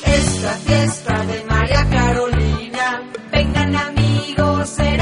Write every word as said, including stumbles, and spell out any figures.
Es la fiesta de María Carolina. Vengan amigos,